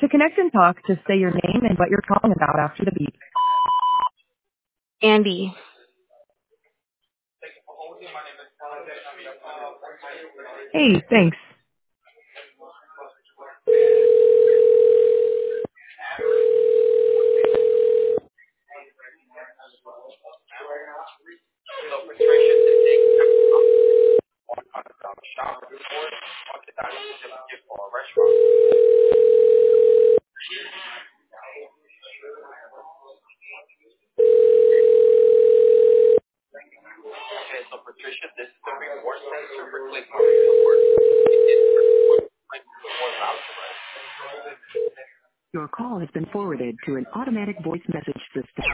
To connect and talk, just say your name and what you're calling about after the beep. Andy. Hey, thanks. Your call has been forwarded to an automatic voice message system.